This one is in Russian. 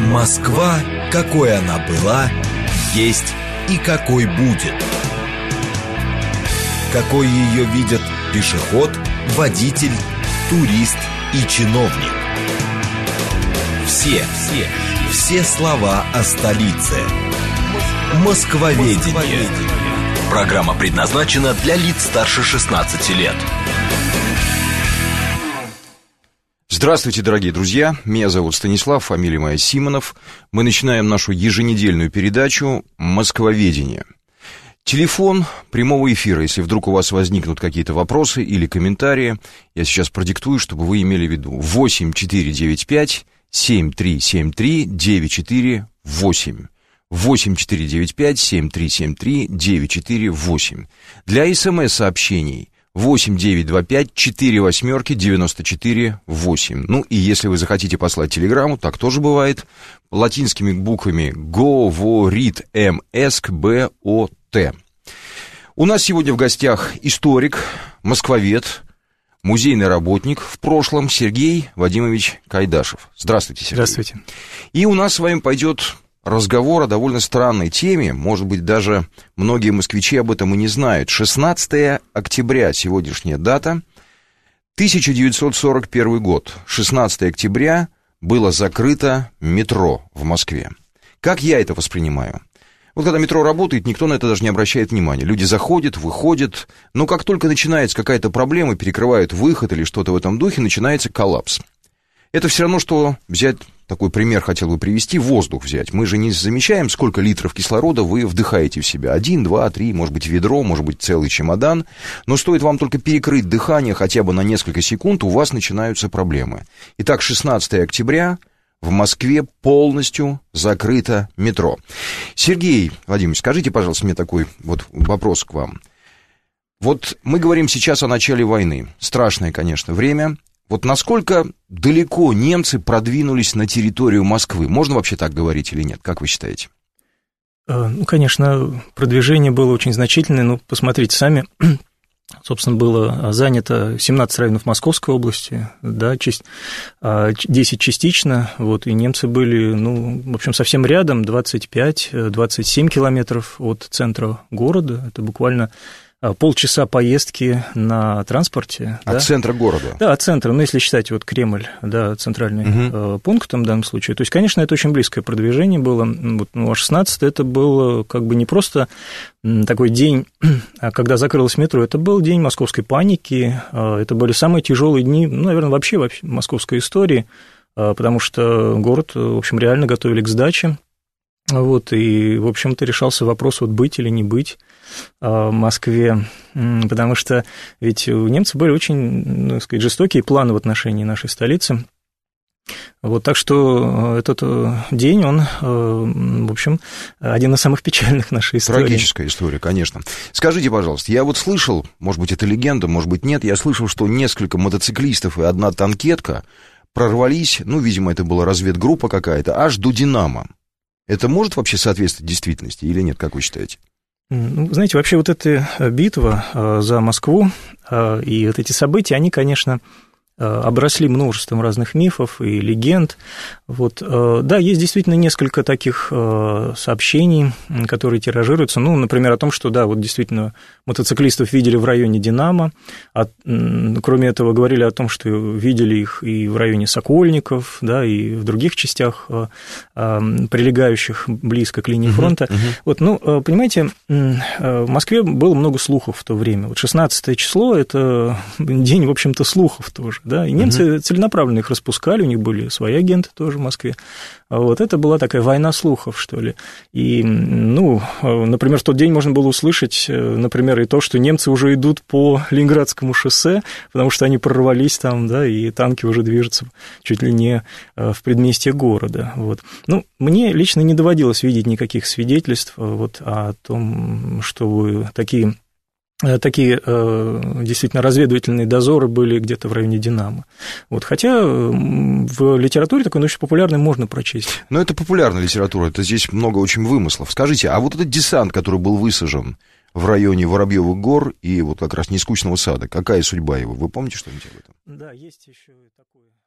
Москва, какой она была, есть и какой будет. Какой ее видят пешеход, водитель, турист и чиновник. Все слова о столице. Москвоведение. Программа предназначена для лиц старше 16 лет. Здравствуйте, дорогие друзья, меня зовут Станислав, фамилия моя Симонов. Мы начинаем нашу еженедельную передачу «Москвоведение». Телефон прямого эфира, если вдруг у вас возникнут какие-то вопросы или комментарии, я сейчас продиктую, чтобы вы имели в виду. 8495-7373-948. 8495-7373-948. Для СМС-сообщений 8925-48-94-8. Ну и если вы захотите послать телеграмму, так тоже бывает, латинскими буквами говорит МСКБОТ. У нас сегодня в гостях историк, москвовед, музейный работник в прошлом Сергей Вадимович Кайдашев. Здравствуйте, Сергей. Здравствуйте. И у нас с вами пойдет разговор о довольно странной теме, может быть, даже многие москвичи об этом и не знают. 16 октября, сегодняшняя дата, 1941 год, 16 октября было закрыто метро в Москве. Как я это воспринимаю? Вот когда метро работает, никто на это даже не обращает внимания. Люди заходят, выходят, но как только начинается какая-то проблема, перекрывают выход или что-то в этом духе, начинается коллапс. Это все равно, что взять, такой пример хотел бы привести, воздух взять. Мы же не замечаем, сколько литров кислорода вы вдыхаете в себя. 1, 2, 3, может быть, ведро, может быть, целый чемодан. Но стоит вам только перекрыть дыхание хотя бы на несколько секунд, у вас начинаются проблемы. Итак, 16 октября в Москве полностью закрыто метро. Сергей Владимирович, скажите, пожалуйста, мне такой вот вопрос к вам. Вот мы говорим сейчас о начале войны. Страшное, конечно, время. Вот насколько далеко немцы продвинулись на территорию Москвы? Можно вообще так говорить или нет? Как вы считаете? Ну, конечно, продвижение было очень значительное. Ну, посмотрите сами. Собственно, было занято 17 районов Московской области, да, 10 частично, вот, и немцы были, ну, в общем, совсем рядом, 25-27 километров от центра города, это буквально полчаса поездки на транспорте. От центра города? Да, от центра, ну, если считать вот Кремль, да, центральный пунктом в данном случае. То есть, конечно, это очень близкое продвижение было. Вот, ну, а 16 это был как бы не просто такой день, когда закрылось метро, это был день московской паники, это были самые тяжелые дни, ну, наверное, вообще в московской истории, потому что город, в общем, реально готовили к сдаче. Вот, и, в общем-то, решался вопрос, вот быть или не быть в Москве, потому что ведь у немцев были очень, ну, так сказать, жестокие планы в отношении нашей столицы. Вот, так что этот день, он, в общем, один из самых печальных в нашей истории. Трагическая история, конечно. Скажите, пожалуйста, я вот слышал, может быть, это легенда, может быть, нет, я слышал, что несколько мотоциклистов и одна танкетка прорвались, ну, видимо, это была разведгруппа какая-то, аж до «Динамо». Это может вообще соответствовать действительности или нет, как вы считаете? Ну, знаете, вообще вот эта битва за Москву и вот эти события, они, конечно, обросли множеством разных мифов и легенд. Вот, да, есть действительно несколько таких сообщений, которые тиражируются. Ну, например, о том, что, да, вот действительно мотоциклистов видели в районе «Динамо», кроме этого говорили о том, что видели их и в районе Сокольников, да, и в других частях, прилегающих близко к линии фронта. Вот, ну, понимаете, в Москве было много слухов в то время. Вот 16 число – это день, в общем-то, слухов тоже. Да, и немцы целенаправленно их распускали, у них были свои агенты тоже в Москве. Вот это была такая война слухов, что ли. И, ну, например, в тот день можно было услышать, например, и то, что немцы уже идут по Ленинградскому шоссе, потому что они прорвались там, да, и танки уже движутся чуть ли не в предместье города. Вот. Ну, мне лично не доводилось видеть никаких свидетельств вот, о том, что такие действительно разведывательные дозоры были где-то в районе «Динамо». Вот, хотя в литературе такой очень популярный можно прочесть. Но это популярная литература, это здесь много очень вымыслов. Скажите, а вот этот десант, который был высажен в районе Воробьевых гор и вот как раз Нескучного сада, какая судьба его? Вы помните что-нибудь об этом? Да, есть еще такое